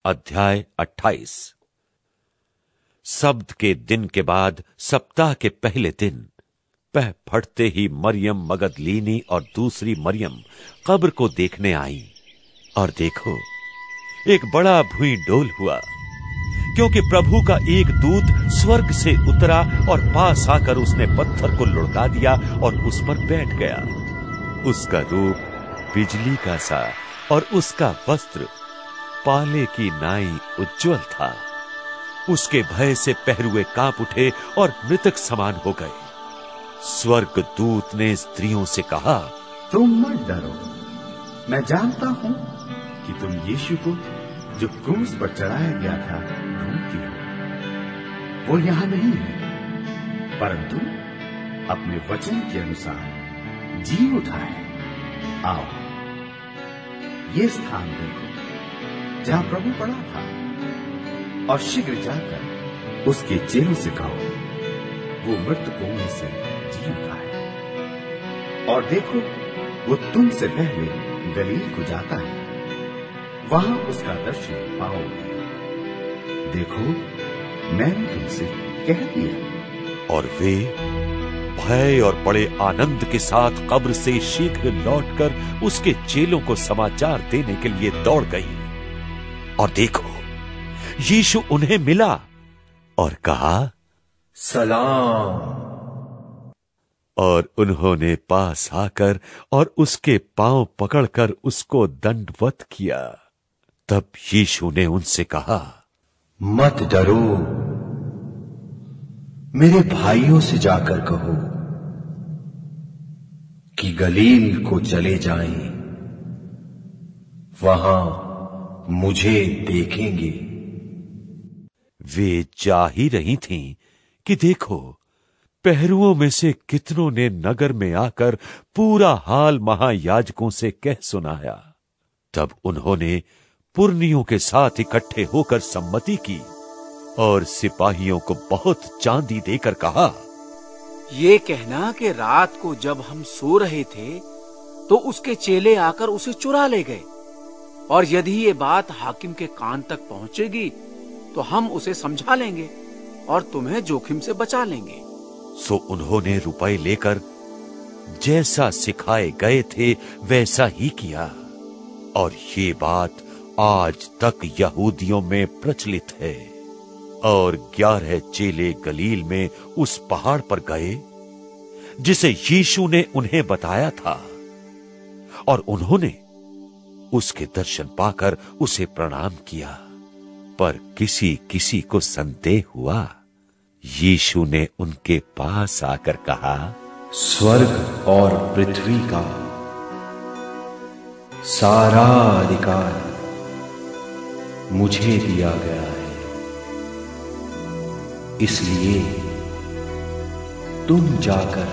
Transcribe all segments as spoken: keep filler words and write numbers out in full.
अध्याय अट्ठाईस। सब्त के दिन के बाद सप्ताह के पहले दिन पह फटते ही मरियम मगदलीनी और दूसरी मरियम कब्र को देखने आई। और देखो, एक बड़ा भूई डोल हुआ, क्योंकि प्रभु का एक दूत स्वर्ग से उतरा और पास आकर उसने पत्थर को लुढ़का दिया और उस पर बैठ गया। उसका रूप बिजली का सा और उसका वस्त्र पाले की नाई उज्ज्वल था। उसके भय से पहरुए कांप उठे और मृतक समान हो गए। स्वर्ग दूत ने स्त्रियों से कहा, तुम मत डरो, मैं जानता हूं कि तुम यीशु को जो क्रूस पर चढ़ाया गया था ढूंढती हो। वो यहां नहीं है, परंतु अपने वचन के अनुसार जी उठा है। आओ, ये स्थान देखो जहां प्रभु पड़ा था, और शीघ्र जाकर उसके चेलों से कहो, वो मृतकों में से जी उठा है। और देखो, वो तुमसे पहले गलील को जाता है, वहां उसका दर्शन पाओगे। देखो, मैंने तुमसे कह दिया। और वे भय और बड़े आनंद के साथ कब्र से शीघ्र लौटकर उसके चेलों को समाचार देने के लिए दौड़ गई। और देखो, यीशु उन्हें मिला और कहा, सलाम। और उन्होंने पास आकर और उसके पांव पकड़कर उसको दंडवत किया। तब यीशु ने उनसे कहा, मत डरो, मेरे भाइयों से जाकर कहो कि गलील को चले जाएं, वहां मुझे देखेंगे। वे जा ही रही थीं कि देखो, पहरुओं में से कितनों ने नगर में आकर पूरा हाल महायाजकों से कह सुनाया। तब उन्होंने पुरनियों के साथ इकट्ठे होकर सम्मति की और सिपाहियों को बहुत चांदी देकर कहा, ये कहना कि रात को जब हम सो रहे थे तो उसके चेले आकर उसे चुरा ले गए, और यदि ये बात हाकिम के कान तक पहुंचेगी तो हम उसे समझा लेंगे और तुम्हें जोखिम से बचा लेंगे। सो उन्होंने रुपए लेकर जैसा सिखाए गए थे वैसा ही किया। और ये बात आज तक यहूदियों में प्रचलित है। और ग्यारह चेले गलील में उस पहाड़ पर गए जिसे यीशु ने उन्हें बताया था, और उन्होंने उसके दर्शन पाकर उसे प्रणाम किया। पर किसी किसी को संदेह हुआ। यीशु ने उनके पास आकर कहा, स्वर्ग और पृथ्वी का सारा अधिकार मुझे दिया गया है, इसलिए तुम जाकर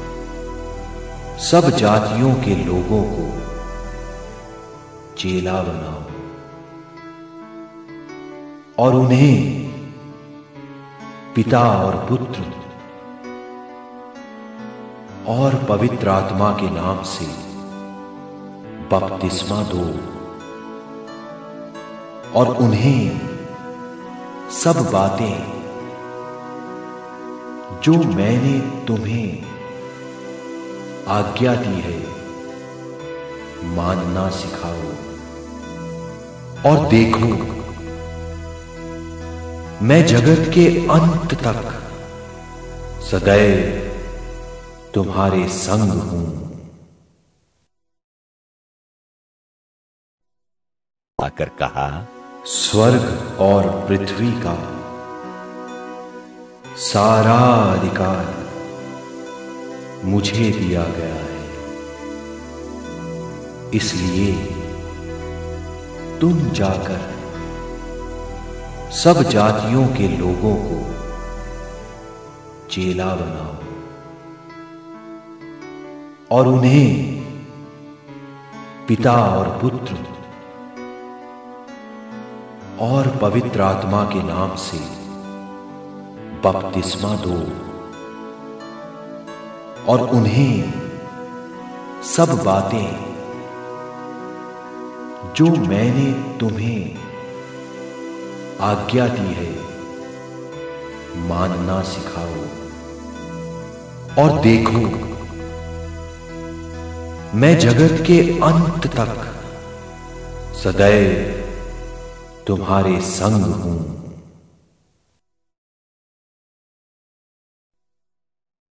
सब जातियों के लोगों को चेला बनाओ और उन्हें पिता और पुत्र और पवित्र आत्मा के नाम से बपतिस्मा दो, और उन्हें सब बातें जो मैंने तुम्हें आज्ञा दी है मानना सिखाओ। और देखो, मैं जगत के अंत तक सदैव तुम्हारे संग हूं। आकर कहा, स्वर्ग और पृथ्वी का सारा अधिकार मुझे दिया गया है, इसलिए तुम जाकर सब जातियों के लोगों को चेला बनाओ और उन्हें पिता और पुत्र और पवित्र आत्मा के नाम से बपतिस्मा दो, और उन्हें सब बातें जो मैंने तुम्हें आज्ञा दी है, मानना सिखाओ। और देखो, मैं जगत के अंत तक सदैव तुम्हारे संग हूं।